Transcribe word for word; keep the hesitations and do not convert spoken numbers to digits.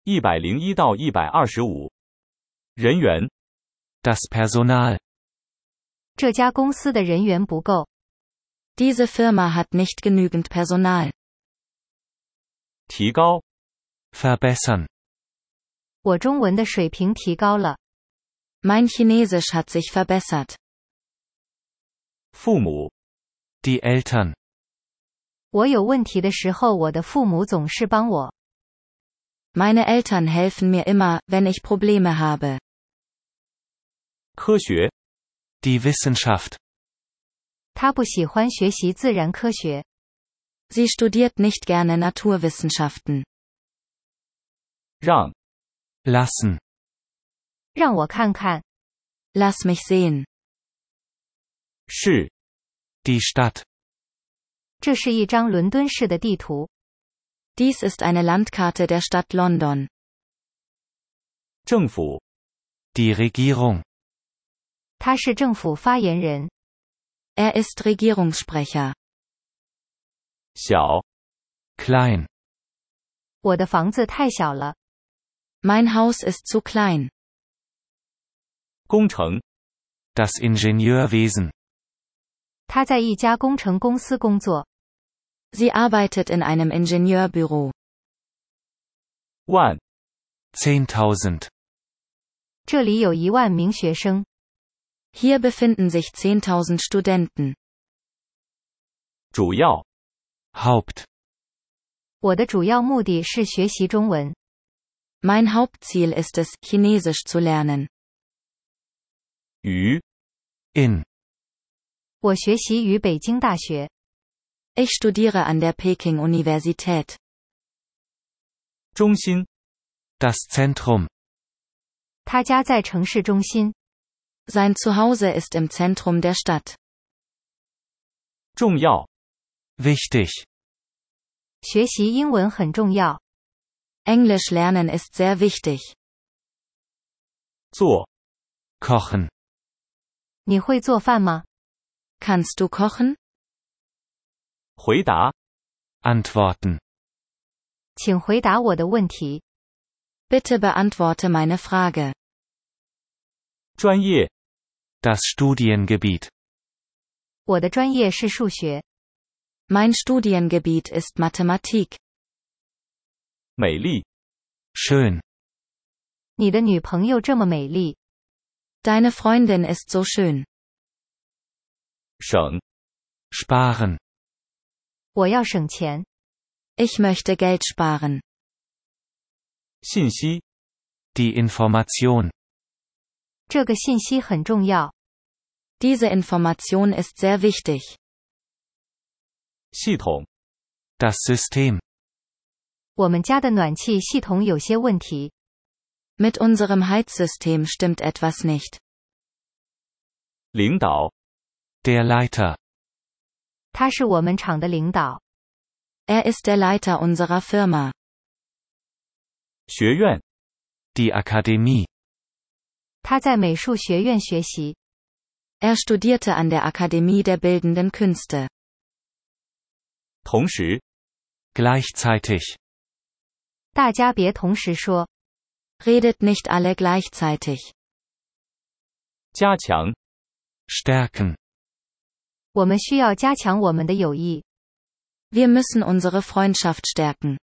一百零一到一百二十五。人员 Das Personal. 这家公司的人员不够。 Diese Firma hat nicht genügend Personal. 提高 Verbessern. 我中文的水平提高了。 Mein Chinesisch hat sich verbessert. 父母 Die Eltern. 我有问题的时候，我的父母总是帮我。 Meine Eltern helfen mir immer, wenn ich Probleme habe. 科学 Die Wissenschaft. 他不喜欢学习自然科学。 Sie studiert nicht gerne Naturwissenschaften. 让 Lassen. 让我看看。 Lass mich sehen. 是 Die Stadt. 这是一张伦敦市的地图。 Dies ist eine Landkarte der Stadt London. 政府 Die Regierung. 他是政府发言人。 Er ist Regierungssprecher. 小 Klein. 我的房子太小了。 Mein Haus ist zu klein. 工程 Das Ingenieurwesen. 他在一家工程公司工作。 Sie arbeitet in einem Ingenieurbüro. 万 Zehntausend. 这里有一万名学生。 Hier befinden sich zehntausend Studenten. 主要 Haupt. 我的主要目的是学习中文。 Mein Hauptziel ist es, Chinesisch zu lernen. 与 In. 我学习于北京大学。 Ich studiere an der Peking-Universität. 中心 Das Zentrum. 他家在城市中心。 Sein Zuhause ist im Zentrum der Stadt. 重要 Wichtig. 学习英文很重要。 Englisch lernen ist sehr wichtig. 做 Kochen. 你会做饭吗？ Kannst du kochen? 回答 Antworten. 请回答我的问题。 Bitte beantworte meine Frage. 专业 Das Studiengebiet. 我的专业是数学。 Mein Studiengebiet ist Mathematik. 美丽 Schön. 你的女朋友这么美丽。 Deine Freundin ist so schön. 省 Sparen. 我要省钱。 Ich möchte Geld sparen. 信息 Die Information. 这个信息很重要。 Diese Information ist sehr wichtig. 系统 Das System. 我们家的暖气系统有些问题。 Mit unserem Heizsystem stimmt etwas nicht. 领导 Der Leiter. 他是我们厂的领导。 Er ist der Leiter unserer Firma. 学院 Die Akademie. 他在美术学院学习。 Er studierte an der Akademie der Bildenden Künste. 同时 Gleichzeitig. 大家别同时说。 Redet nicht alle gleichzeitig. 加强 Stärken. 我们需要加强我们的友谊。 Wir müssen unsere Freundschaft stärken.